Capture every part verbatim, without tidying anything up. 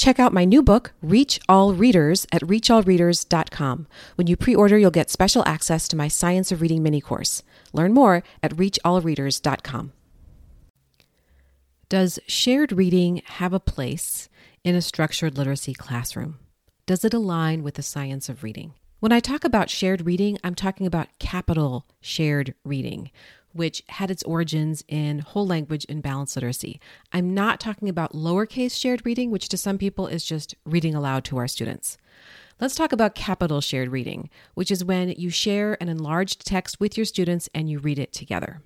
Check out my new book, Reach All Readers, at reach all readers dot com. When you pre-order, you'll get special access to my Science of Reading mini course. Learn more at reach all readers dot com. Does shared reading have a place in a structured literacy classroom? Does it align with the science of reading? When I talk about shared reading, I'm talking about capital shared reading, which had its origins in whole language and balanced literacy. I'm not talking about lowercase shared reading, which to some people is just reading aloud to our students. Let's talk about capital shared reading, which is when you share an enlarged text with your students and you read it together.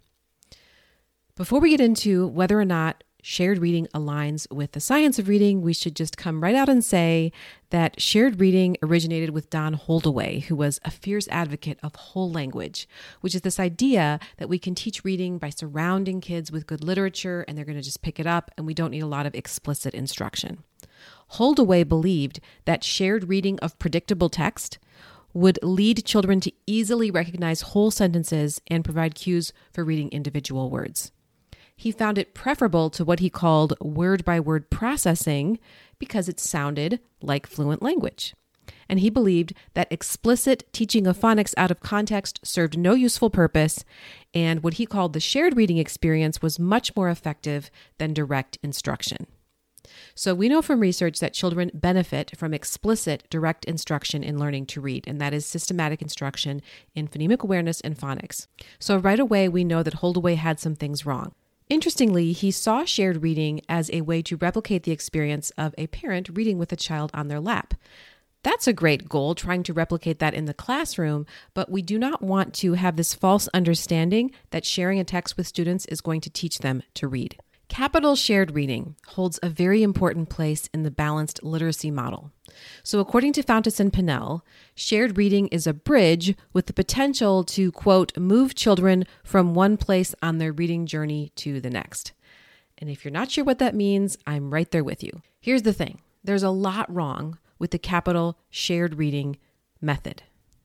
Before we get into whether or not shared reading aligns with the science of reading, we should just come right out and say that shared reading originated with Don Holdaway, who was a fierce advocate of whole language, which is this idea that we can teach reading by surrounding kids with good literature and they're going to just pick it up and we don't need a lot of explicit instruction. Holdaway believed that shared reading of predictable text would lead children to easily recognize whole sentences and provide cues for reading individual words. He found it preferable to what he called word-by-word processing because it sounded like fluent language. And he believed that explicit teaching of phonics out of context served no useful purpose, and what he called the shared reading experience was much more effective than direct instruction. So we know from research that children benefit from explicit direct instruction in learning to read, and that is systematic instruction in phonemic awareness and phonics. So right away, we know that Holdaway had some things wrong. Interestingly, he saw shared reading as a way to replicate the experience of a parent reading with a child on their lap. That's a great goal, trying to replicate that in the classroom, but we do not want to have this false understanding that sharing a text with students is going to teach them to read. Capital shared reading holds a very important place in the balanced literacy model. So according to Fountas and Pinnell, shared reading is a bridge with the potential to, quote, move children from one place on their reading journey to the next. And if you're not sure what that means, I'm right there with you. Here's the thing. There's a lot wrong with the capital shared reading method.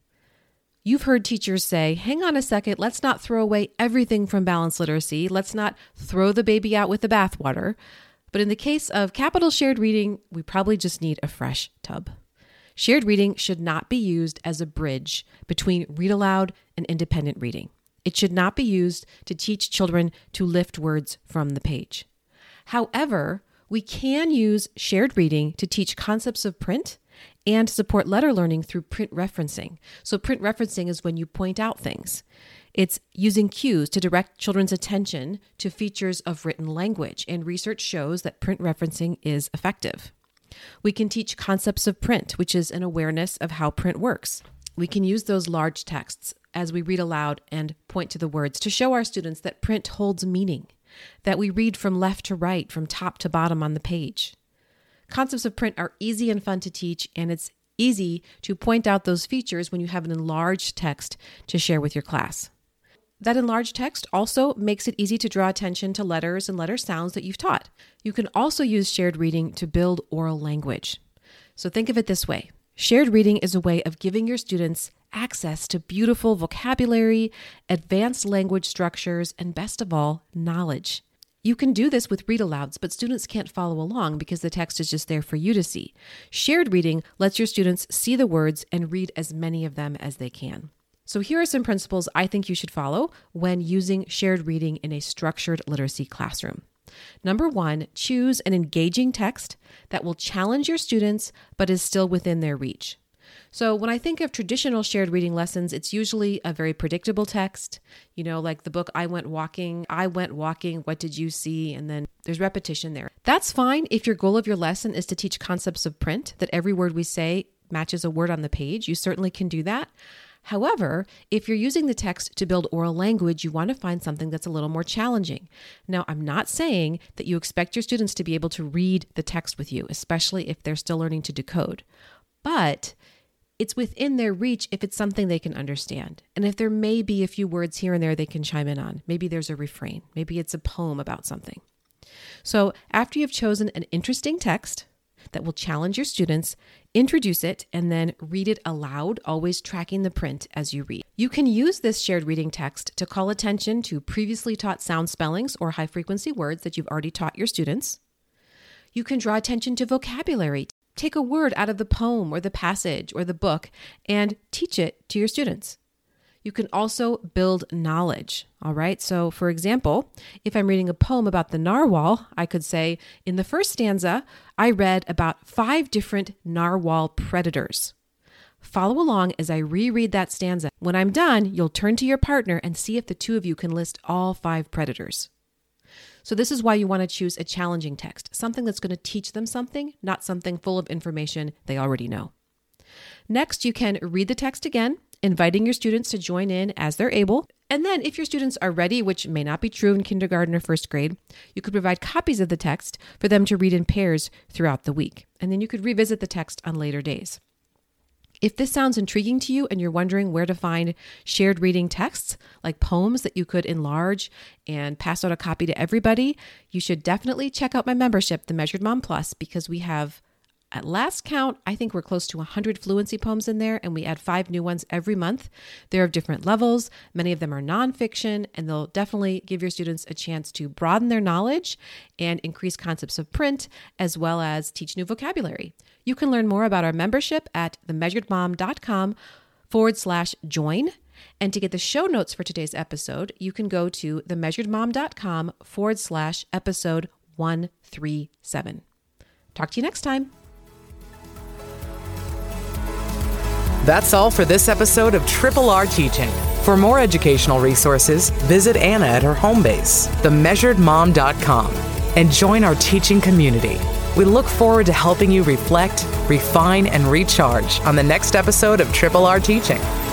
You've heard teachers say, hang on a second, let's not throw away everything from balanced literacy. Let's not throw the baby out with the bathwater. But in the case of capital shared reading, we probably just need a fresh tub. Shared reading should not be used as a bridge between read aloud and independent reading. It should not be used to teach children to lift words from the page. However, we can use shared reading to teach concepts of print and support letter learning through print referencing. So print referencing is when you point out things. It's using cues to direct children's attention to features of written language, and research shows that print referencing is effective. We can teach concepts of print, which is an awareness of how print works. We can use those large texts as we read aloud and point to the words to show our students that print holds meaning, that we read from left to right, from top to bottom on the page. Concepts of print are easy and fun to teach, and it's easy to point out those features when you have an enlarged text to share with your class. That enlarged text also makes it easy to draw attention to letters and letter sounds that you've taught. You can also use shared reading to build oral language. So think of it this way. Shared reading is a way of giving your students access to beautiful vocabulary, advanced language structures, and best of all, knowledge. You can do this with read alouds, but students can't follow along because the text is just there for you to see. Shared reading lets your students see the words and read as many of them as they can. So here are some principles I think you should follow when using shared reading in a structured literacy classroom. Number one, choose an engaging text that will challenge your students but is still within their reach. So when I think of traditional shared reading lessons, it's usually a very predictable text, you know, like the book I Went Walking, I Went Walking, What Did You See? And then there's repetition there. That's fine if your goal of your lesson is to teach concepts of print, that every word we say matches a word on the page. You certainly can do that. However, if you're using the text to build oral language, you want to find something that's a little more challenging. Now, I'm not saying that you expect your students to be able to read the text with you, especially if they're still learning to decode. But it's within their reach if it's something they can understand. And if there may be a few words here and there they can chime in on. Maybe there's a refrain. Maybe it's a poem about something. So after you've chosen an interesting text that will challenge your students, introduce it and then read it aloud, always tracking the print as you read. You can use this shared reading text to call attention to previously taught sound spellings or high frequency words that you've already taught your students. You can draw attention to vocabulary. Take a word out of the poem or the passage or the book and teach it to your students. You can also build knowledge, all right? So for example, if I'm reading a poem about the narwhal, I could say, in the first stanza, I read about five different narwhal predators. Follow along as I reread that stanza. When I'm done, you'll turn to your partner and see if the two of you can list all five predators. So this is why you want to choose a challenging text, something that's going to teach them something, not something full of information they already know. Next, you can read the text again, inviting your students to join in as they're able. And then if your students are ready, which may not be true in kindergarten or first grade, you could provide copies of the text for them to read in pairs throughout the week. And then you could revisit the text on later days. If this sounds intriguing to you and you're wondering where to find shared reading texts, like poems that you could enlarge and pass out a copy to everybody, you should definitely check out my membership, the Measured Mom Plus, because we have, at last count, I think we're close to one hundred fluency poems in there, and we add five new ones every month. They're of different levels. Many of them are nonfiction, and they'll definitely give your students a chance to broaden their knowledge and increase concepts of print, as well as teach new vocabulary. You can learn more about our membership at themeasuredmom.com forward slash join. And to get the show notes for today's episode, you can go to themeasuredmom.com forward slash episode 137. Talk to you next time. That's all for this episode of Triple R Teaching. For more educational resources, visit Anna at her home base, the measured mom dot com, and join our teaching community. We look forward to helping you reflect, refine, and recharge on the next episode of Triple R Teaching.